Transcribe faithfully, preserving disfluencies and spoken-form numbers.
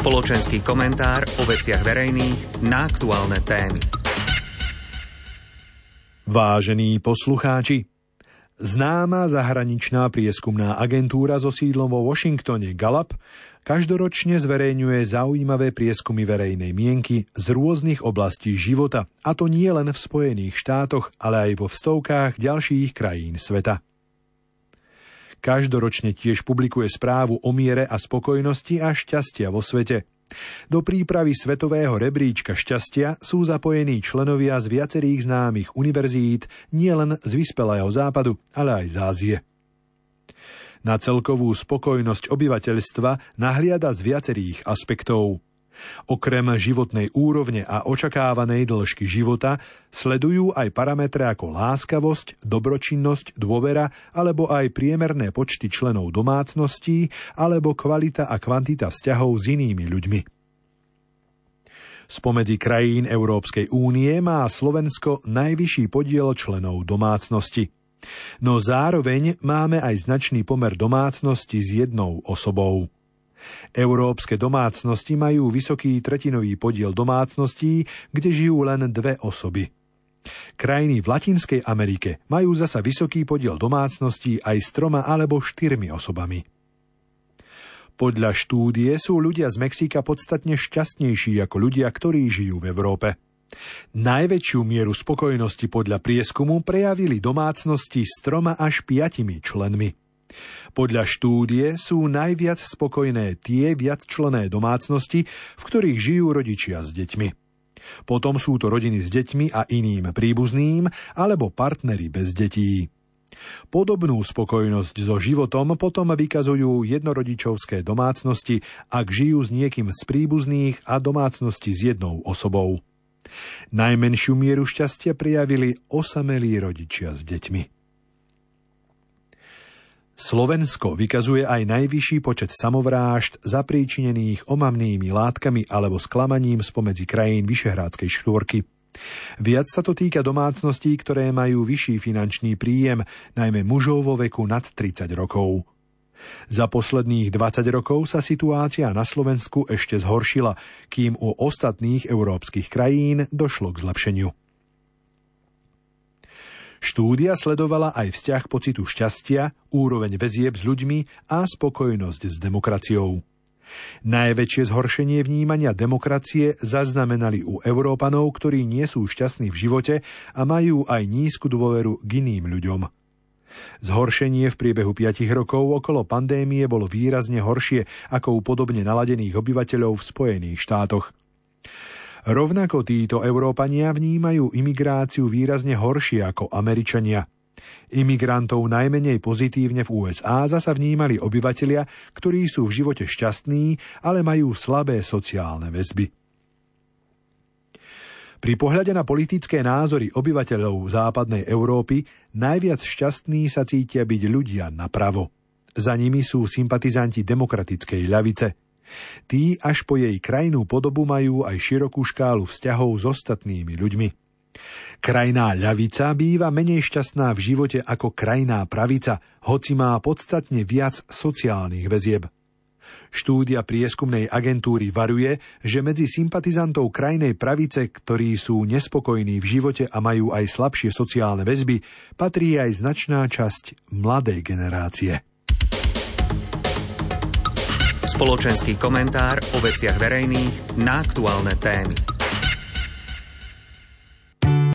Spoločenský komentár o veciach verejných na aktuálne témy. Vážení poslucháči, známa zahraničná prieskumná agentúra so sídlom vo Washingtone Gallup každoročne zverejňuje zaujímavé prieskumy verejnej mienky z rôznych oblastí života, a to nie len v Spojených štátoch, ale aj vo stovkách ďalších krajín sveta. Každoročne tiež publikuje správu o miere a spokojnosti a šťastia vo svete. Do prípravy svetového rebríčka šťastia sú zapojení členovia z viacerých známych univerzít nielen z vyspelého západu, ale aj z Ázie. Na celkovú spokojnosť obyvateľstva nahliada z viacerých aspektov. Okrem životnej úrovne a očakávanej dĺžky života sledujú aj parametre ako láskavosť, dobročinnosť, dôvera alebo aj priemerné počty členov domácností alebo kvalita a kvantita vzťahov s inými ľuďmi. Spomedzi krajín Európskej únie má Slovensko najvyšší podiel členov domácnosti. No zároveň máme aj značný pomer domácnosti s jednou osobou. Európske domácnosti majú vysoký tretinový podiel domácností, kde žijú len dve osoby. Krajiny v Latinskej Amerike majú zasa vysoký podiel domácností aj s troma alebo štyrmi osobami. Podľa štúdie sú ľudia z Mexika podstatne šťastnejší ako ľudia, ktorí žijú v Európe. Najväčšiu mieru spokojnosti podľa prieskumu prejavili domácnosti s troma až piatimi členmi. Podľa štúdie sú najviac spokojné tie viacčlenné domácnosti, v ktorých žijú rodičia s deťmi. Potom sú to rodiny s deťmi a iným príbuzným alebo partneri bez detí. Podobnú spokojnosť so životom potom vykazujú jednorodičovské domácnosti, ak žijú s niekým z príbuzných a domácnosti s jednou osobou. Najmenšiu mieru šťastia prijavili osamelí rodičia s deťmi. Slovensko vykazuje aj najvyšší počet samovrážd zapríčinených omamnými látkami alebo sklamaním spomedzi krajín Vyšehrádskej štvorky. Viac sa to týka domácností, ktoré majú vyšší finančný príjem, najmä mužov vo veku nad tridsať rokov. Za posledných dvadsať rokov sa situácia na Slovensku ešte zhoršila, kým u ostatných európskych krajín došlo k zlepšeniu. Štúdia sledovala aj vzťah pocitu šťastia, úroveň väzieb s ľuďmi a spokojnosť s demokraciou. Najväčšie zhoršenie vnímania demokracie zaznamenali u Európanov, ktorí nie sú šťastní v živote a majú aj nízku dôveru k iným ľuďom. Zhoršenie v priebehu piatich rokov okolo pandémie bolo výrazne horšie ako u podobne naladených obyvateľov v Spojených štátoch. Rovnako títo Európania vnímajú imigráciu výrazne horšie ako Američania. Imigrantov najmenej pozitívne v ú es á zasa vnímali obyvatelia, ktorí sú v živote šťastní, ale majú slabé sociálne väzby. Pri pohľade na politické názory obyvateľov západnej Európy najviac šťastní sa cítia byť ľudia napravo. Za nimi sú sympatizanti demokratickej ľavice. Tí až po jej krajnú podobu majú aj širokú škálu vzťahov s ostatnými ľuďmi. Krajná ľavica býva menej šťastná v živote ako krajná pravica, hoci má podstatne viac sociálnych väzieb. Štúdia prieskumnej agentúry varuje, že medzi sympatizantov krajnej pravice, ktorí sú nespokojní v živote a majú aj slabšie sociálne väzby, patrí aj značná časť mladej generácie. Spoločenský komentár o veciach verejných na aktuálne témy.